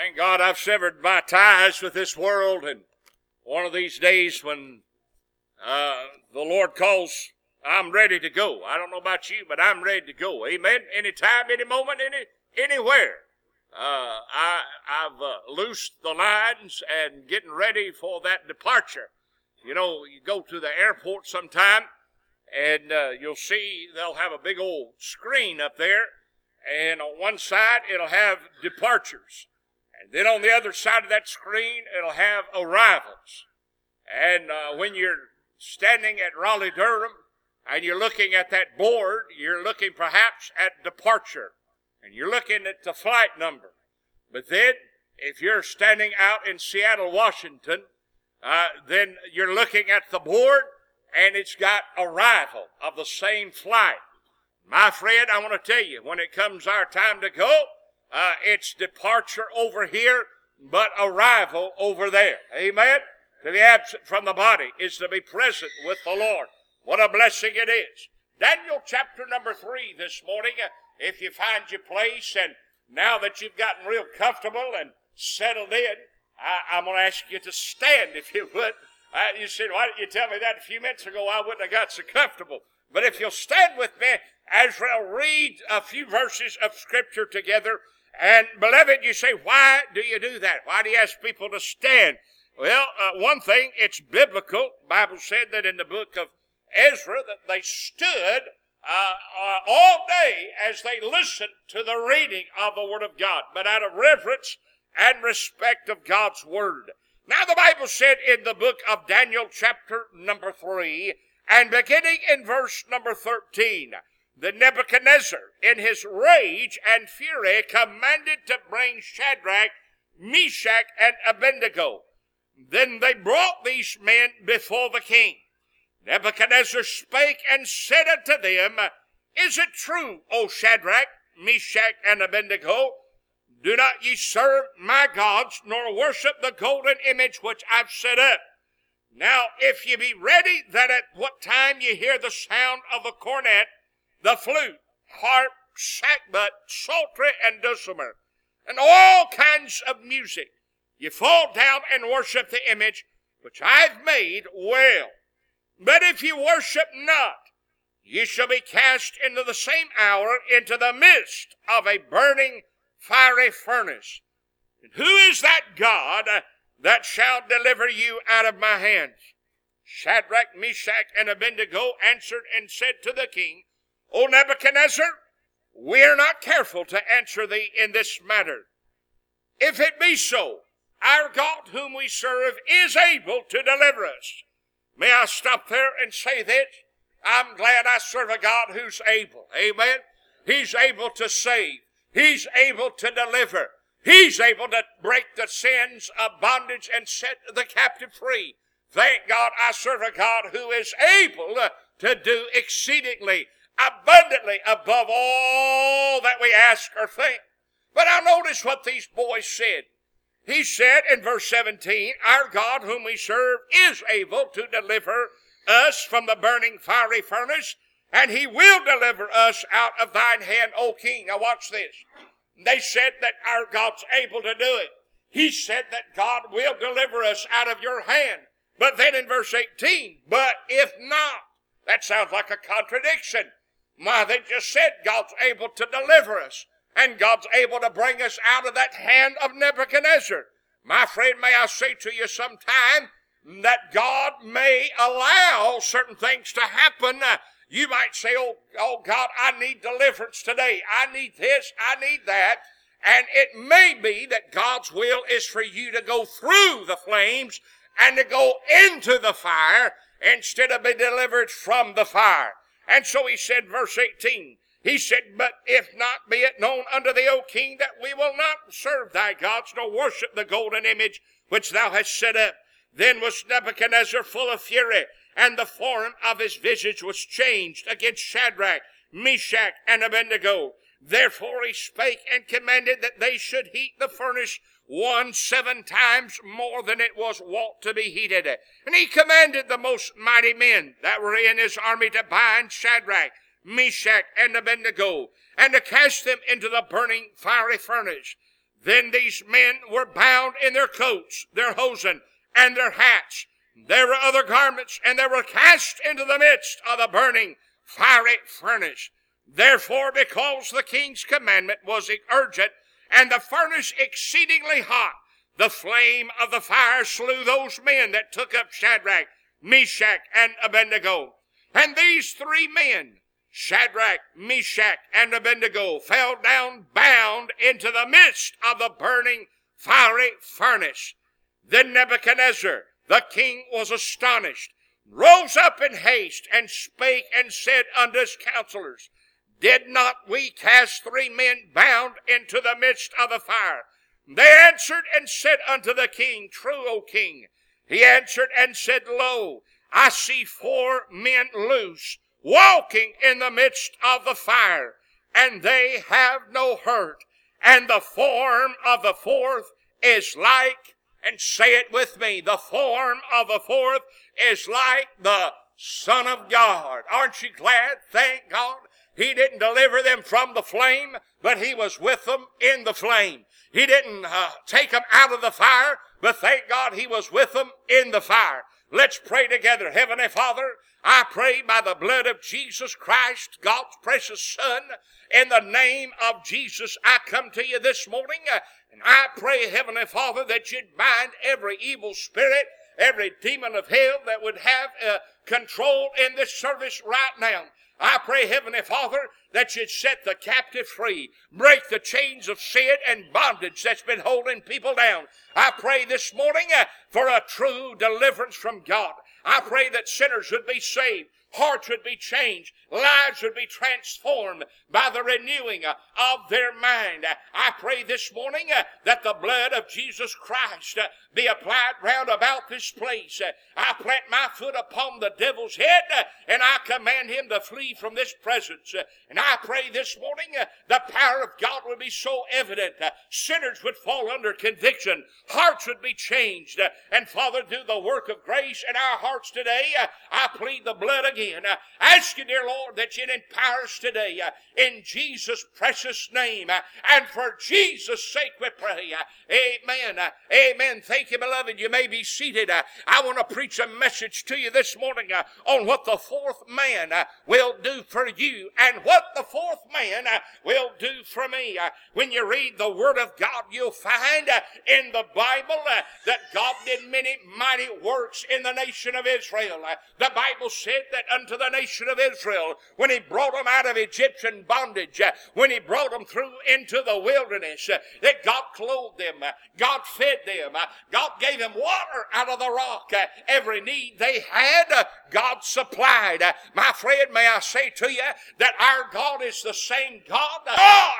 Thank God I've severed my ties with this world, and one of these days when the Lord calls, I'm ready to go. I don't know about you, but I'm ready to go. Amen. Anytime, any moment, anywhere. I've loosed the lines and getting ready for that departure. You know, you go to the airport sometime, and you'll see they'll have a big old screen up there, and on one side it'll have departures. And then on the other side of that screen, it'll have arrivals. And when you're standing at Raleigh-Durham and you're looking at that board, you're looking perhaps at departure. And you're looking at the flight number. But then, if you're standing out in Seattle, Washington, then you're looking at the board and it's got arrival of the same flight. My friend, I want to tell you, when it comes our time to go, it's departure over here, but arrival over there. Amen? To be absent from the body is to be present with the Lord. What a blessing it is. Daniel chapter number 3 this morning, if you find your place, and now that you've gotten real comfortable and settled in, I'm going to ask you to stand if you would. You said, why didn't you tell me that a few minutes ago? I wouldn't have got so comfortable. But if you'll stand with me as we'll read a few verses of Scripture together. And beloved, you say, why do you do that? Why do you ask people to stand? Well, one thing, it's biblical. The Bible said that in the book of Ezra that they stood all day as they listened to the reading of the Word of God, but out of reverence and respect of God's Word. Now the Bible said in the book of Daniel chapter number 3, and beginning in verse number 13, that Nebuchadnezzar, in his rage and fury, commanded to bring Shadrach, Meshach, and Abednego. Then they brought these men before the king. Nebuchadnezzar spake and said unto them, Is it true, O Shadrach, Meshach, and Abednego? Do not ye serve my gods, nor worship the golden image which I've set up. Now, if ye be ready, that at what time ye hear the sound of the cornet, the flute, harp, sackbut, psaltery, and dulcimer, and all kinds of music, ye fall down and worship the image which I've made, well. But if ye worship not, ye shall be cast into the same hour into the midst of a burning fiery furnace. And who is that God that shall deliver you out of my hands? Shadrach, Meshach, and Abednego answered and said to the king, O Nebuchadnezzar, we are not careful to answer thee in this matter. If it be so, our God whom we serve is able to deliver us. May I stop there and say this? I'm glad I serve a God who's able. Amen? He's able to save. He's able to deliver. He's able to break the sins of bondage and set the captive free. Thank God I serve a God who is able to do exceedingly abundantly above all that we ask or think. But now notice what these boys said. He said in verse 17, Our God whom we serve is able to deliver us from the burning fiery furnace, and he will deliver us out of thine hand, O king. Now watch this. They said that our God's able to do it. He said that God will deliver us out of your hand. But then in verse 18, but if not, that sounds like a contradiction. Why, they just said God's able to deliver us, and God's able to bring us out of that hand of Nebuchadnezzar. My friend, may I say to you sometime that God may allow certain things to happen. You might say, oh God, I need deliverance today. I need this, I need that. And it may be that God's will is for you to go through the flames and to go into the fire instead of be delivered from the fire. And so he said, verse 18, he said, But if not, be it known unto thee, O king, that we will not serve thy gods, nor worship the golden image which thou hast set up. Then was Nebuchadnezzar full of fury, and the form of his visage was changed against Shadrach, Meshach, and Abednego. Therefore he spake and commanded that they should heat the furnace 7 times more than it was wont to be heated. And he commanded the most mighty men that were in his army to bind Shadrach, Meshach, and Abednego, and to cast them into the burning fiery furnace. Then these men were bound in their coats, their hosen, and their hats. There were other garments, and they were cast into the midst of the burning fiery furnace. Therefore, because the king's commandment was urgent, and the furnace exceedingly hot, the flame of the fire slew those men that took up Shadrach, Meshach, and Abednego. And these three men, Shadrach, Meshach, and Abednego, fell down bound into the midst of the burning fiery furnace. Then Nebuchadnezzar, the king, was astonished, rose up in haste, and spake and said unto his counselors, Did not we cast three men bound into the midst of the fire? They answered and said unto the king, True, O king. He answered and said, Lo, I see four men loose, walking in the midst of the fire, and they have no hurt. And the form of the fourth is like, and say it with me, the form of the fourth is like the Son of God. Aren't you glad? Thank God. He didn't deliver them from the flame, but he was with them in the flame. He didn't take them out of the fire, but thank God he was with them in the fire. Let's pray together. Heavenly Father, I pray by the blood of Jesus Christ, God's precious Son, in the name of Jesus, I come to you this morning, and I pray, Heavenly Father, that you'd bind every evil spirit, every demon of hell that would have control in this service right now. I pray, Heavenly Father, that you'd set the captive free, break the chains of sin and bondage that's been holding people down. I pray this morning for a true deliverance from God. I pray that sinners would be saved, hearts would be changed, lives would be transformed by the renewing of their mind. I pray this morning that the blood of Jesus Christ be applied round about this place. I plant my foot upon the devil's head, and I command him to flee from this presence. And I pray this morning the power of God would be so evident, sinners would fall under conviction, hearts would be changed, and Father, do the work of grace in our hearts today. I plead the blood again. Ask you, dear Lord, that you'd empower us today in Jesus' precious name. And for Jesus' sake we pray. Amen. Amen. Thank you, beloved. You may be seated. I want to preach a message to you this morning on what the fourth man will do for you and what the fourth man will do for me. When you read the Word of God, you'll find in the Bible that God did many mighty works in the nation of Israel. The Bible said that unto the nation of Israel, when he brought them out of Egyptian bondage, when he brought them through into the wilderness, that God clothed them, God fed them, God gave them water out of the rock. Every need they had, God supplied. My friend, may I say to you that our God is the same God